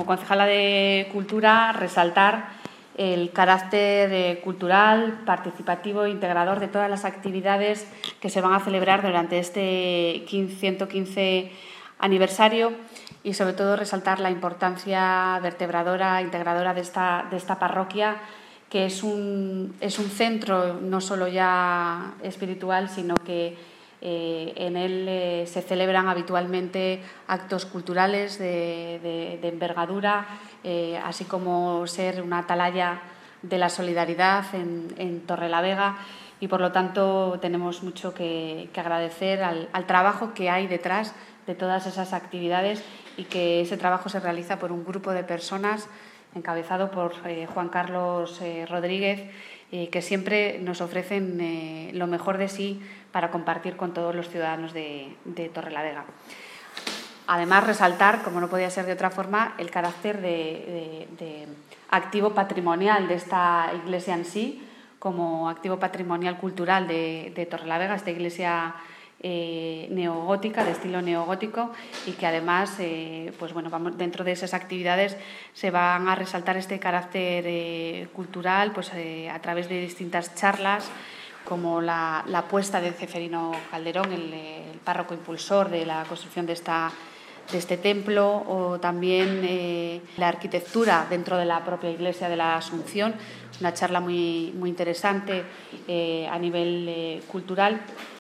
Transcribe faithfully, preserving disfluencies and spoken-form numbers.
como concejala de Cultura, resaltar el carácter eh, cultural, participativo e integrador de todas las actividades que se van a celebrar durante este ciento quince aniversario y, sobre todo, resaltar la importancia vertebradora, integradora de esta, de esta parroquia, que es un, es un centro no solo ya espiritual, sino que eh, en él eh, se celebran habitualmente actos culturales de, de, de envergadura, eh, así como ser una atalaya de la solidaridad en, en Torrelavega, y por lo tanto tenemos mucho que, que agradecer al, al trabajo que hay detrás de todas esas actividades, y que ese trabajo se realiza por un grupo de personas encabezado por eh, Juan Carlos eh, Rodríguez, eh, que siempre nos ofrecen eh, lo mejor de sí para compartir con todos los ciudadanos de, de Torrelavega. Además, resaltar, como no podía ser de otra forma, el carácter de, de, de activo patrimonial de esta iglesia en sí, como activo patrimonial cultural de, de Torrelavega, esta iglesia Eh, neogótica, de estilo neogótico, y que además, eh, pues bueno, vamos, dentro de esas actividades se van a resaltar este carácter eh, cultural, pues eh, a través de distintas charlas, como la, la apuesta de Ceferino Calderón, el, el párroco impulsor de la construcción de esta de este templo, o también eh, la arquitectura dentro de la propia iglesia de la Asunción, una charla muy, muy interesante eh, a nivel eh, cultural.